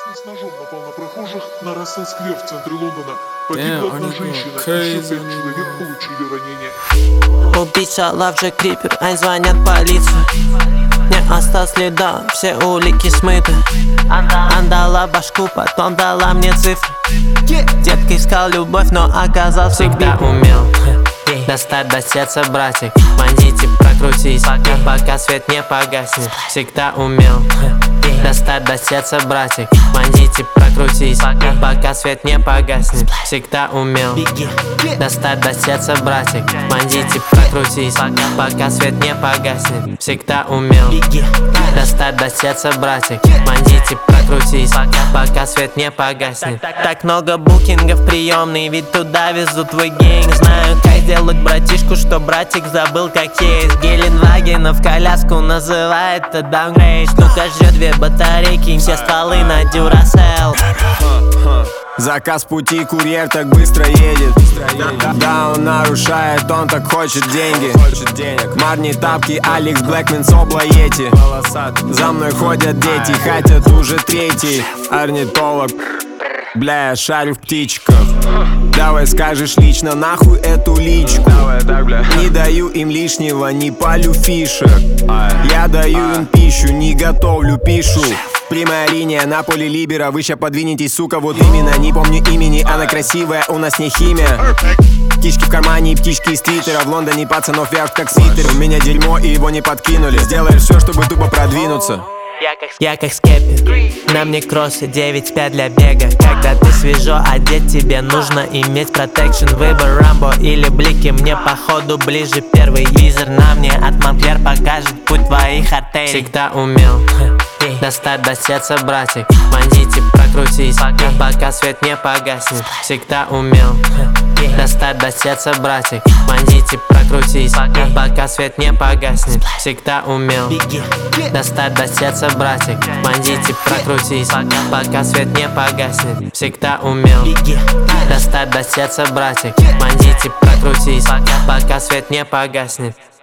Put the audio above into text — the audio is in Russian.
С ножом напал на прохожих на Рассел-сквер в центре Лондона. Погибла одна женщина, еще 5 человек получили ранения. Убийца Лавджек Крипер, ай, звонят полицию. Не осталось следа, все улики смыты. Отдала башку, потом дала мне цифры. Детка искал любовь, но оказался всегда умел достать до сердца, братик. Бандите, прокрутись, пока свет не погаснет. Всегда умел достать до сердца, братик. Бандите, прокрутись, пока свет не погаснет. Всегда умел достать до сердца, братик. Бандите, прокрутись, пока свет не погаснет. Всегда умел достать до сердца, братик. Бандите, прокрутись, пока свет не погаснет. Так много букингов приемный, ведь туда везут твой гейм. Знаю, как сделать братишку, что братик забыл, как есть. Геленвагена в коляску называет это даунгрейд. Штука жрет 2 батарейки, все стволы на Duracell. Заказ пути, курьер так быстро едет. Да, он нарушает, он так хочет деньги. Марни тапки, Алекс Блэкмен, Собла Йети. За мной ходят дети, хотят уже третий. Орнитолог, бля, я шарю в птичках. Давай скажешь лично, нахуй эту личку. Не даю им лишнего, не палю фишек. Я даю им пищу, не готовлю, пишу. Прямая линия на поле либера, вы ща подвинетесь, сука, вот именно. Не помню имени, она красивая, у нас не химия. Птички в кармане и птички из твиттера. В Лондоне пацанов вяжут как свитер. У меня дерьмо и его не подкинули. Сделаешь все, чтобы тупо продвинуться. Я как скеппи, на мне кроссы 9.5 для бега. Когда ты свежо одет, тебе нужно иметь протекшн. Выбор Рамбо или блики, мне походу ближе первый. Визор на мне от Монклер покажет путь твоих артерий. Всегда умел достать до сердца, братик. Бандите, прокрутись, пока свет не погаснет. Всегда умел достать до сердца, братик. Бандите, прокрутись, пока свет не погаснет. Всегда умел достать до сердца, братик. Бандите, прокрутись, пока свет не погаснет. Всегда умел достать до сердца, братик. Бандите, прокрутись, пока свет не погаснет.